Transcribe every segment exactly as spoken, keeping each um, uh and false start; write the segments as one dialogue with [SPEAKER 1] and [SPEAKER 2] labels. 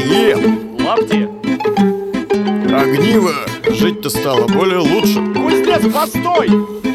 [SPEAKER 1] Е,
[SPEAKER 2] лапти.
[SPEAKER 1] огниво, жить-то стало более лучше.
[SPEAKER 2] Кузнец, постой!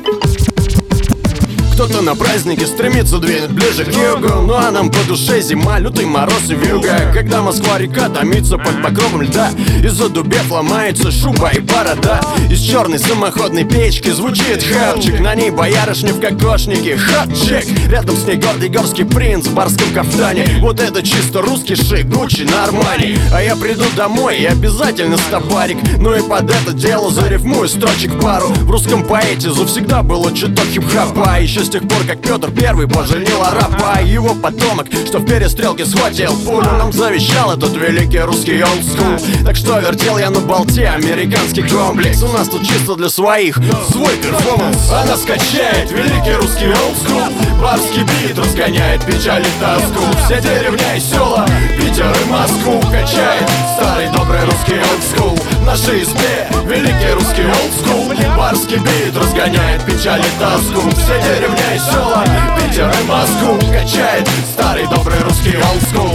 [SPEAKER 1] Кто-то на празднике стремится двинуть ближе к югу, ну а нам по душе зима, лютый мороз и вьюга. Когда Москва-река томится под покровом льда, из-за дубев ломается шуба и борода. Из черной самоходной печки звучит хапчик, на ней боярышня в кокошнике, хапчик. Рядом с ней гордый горский принц в барском кафтане. Вот это чисто русский шик, Гуччи на Армани. А я приду домой и обязательно стопарик, ну и под это дело зарифмую строчек пару. В русском поэте завсегда было чуток хип-хопа, еще с тех пор, как Петр Первый поженил арапа. А его потомок, что в перестрелке схватил пулю, нам завещал этот великий русский олдскул. Так что вертел я на болте американский комплекс. У нас тут чисто для своих свой перформанс. Она скачает великий русский олдскул, барский бит разгоняет печаль и тоску. Все деревня и села, Питер и Москву качает старый добрый русский олдскул. В нашей избе великий русский олдскул, барский бит разгоняет печаль и тоску. Все деревня и села, Питер и Москву качает старый добрый русский олдскул.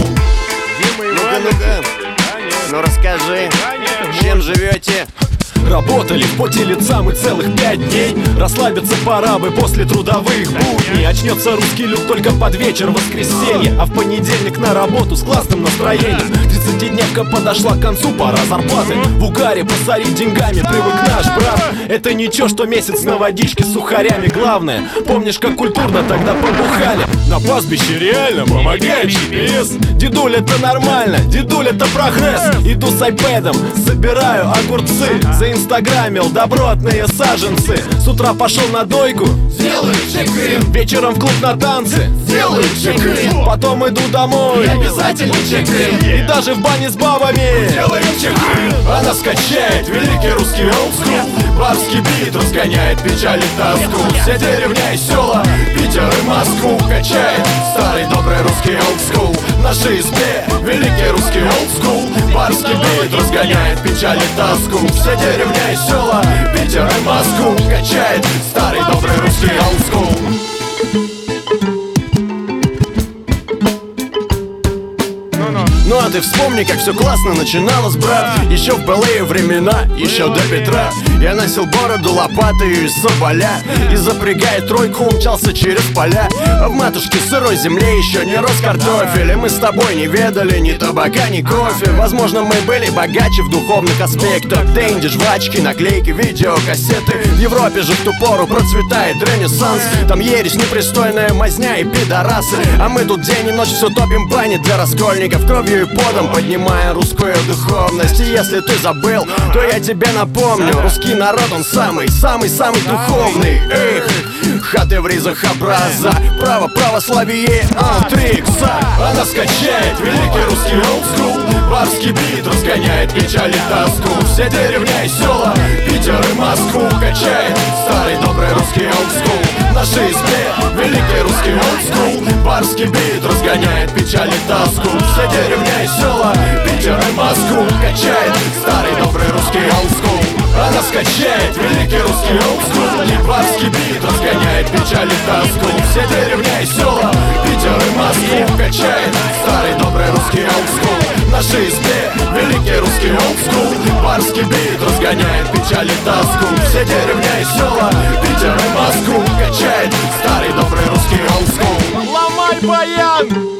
[SPEAKER 2] Дима
[SPEAKER 1] Ну-ка, ну-ка, ну расскажи, чем живете?
[SPEAKER 3] Работали в поте лица мы целых пять дней. Расслабиться пора бы после трудовых будней. Очнется русский люд только под вечер воскресенье, а в понедельник на работу с классным настроением. Тридцатидневка подошла к концу, пора зарплаты. В угаре посорить деньгами привык наш брат. Это ничего, что месяц на водичке с сухарями. Главное, помнишь, как культурно тогда побухали? На пастбище реально помогает джи пи эс. Дедуль, это нормально, дедуль, это прогресс. Иду с айпэдом, собираю огурцы. Заинстаграмил добротные саженцы. С утра пошел на дойку,
[SPEAKER 1] Сделаю чек-ин.
[SPEAKER 3] вечером в клуб на танцы,
[SPEAKER 1] Сделаю чек-ин.
[SPEAKER 3] потом иду домой,
[SPEAKER 1] И обязательно чек-ин.
[SPEAKER 3] и даже в бане с бабами.
[SPEAKER 1] Делаем чек-ин. Она скачает великий русский олдскул, барский бит разгоняет печаль и тоску. Все деревня и села, Питер и Москву качает старый добрый русский олдскул. В нашей избе великий русский олдскул, барский бит разгоняет печаль и тоску. Все деревня и села, Питер и Москву качает старый добрый русский олдскул. Ну а ты вспомни, как все классно начиналось, брат. Еще в былые времена, еще до Петра. Я носил бороду лопатою из соболя и, запрягая тройку, умчался через поля. А в матушке сырой земле еще не рос картофель, и мы с тобой не ведали ни табака, ни кофе. Возможно, мы были богаче в духовных аспектах. Денди, жвачки, наклейки, видеокассеты. В Европе же в ту пору процветает ренессанс. Там ересь, непристойная мазня и пидорасы. А мы тут день и ночь все топим бани для раскольников, кровью и потом поднимая русскую духовность. И если ты забыл, то я тебе напомню: русский народ, он самый, самый-самый духовный. Эх, хаты в ризах образа, право, православие, антрикса. Она скачает великий русский олдскул, барский бит разгоняет печаль и тоску. Все деревня и села, Питер и Москву качает старый добрый русский олдскул. В нашей избе великий русский олдскул, барский бит разгоняет печаль и тоску. Все деревня и села, Питер и Москву качает старый добрый русский олдскул. Она скачает великий русский олдскул, барский бит разгоняет печаль и тоску. Все деревня и села, Питер и Москву качает старый добрый русский олдскул. В нашей избе великий русский олдскул, барский бит разгоняет печаль и тоску. Все деревня и села, Питер и Москву качает старый добрый русский олдскул.
[SPEAKER 2] Ломай баян!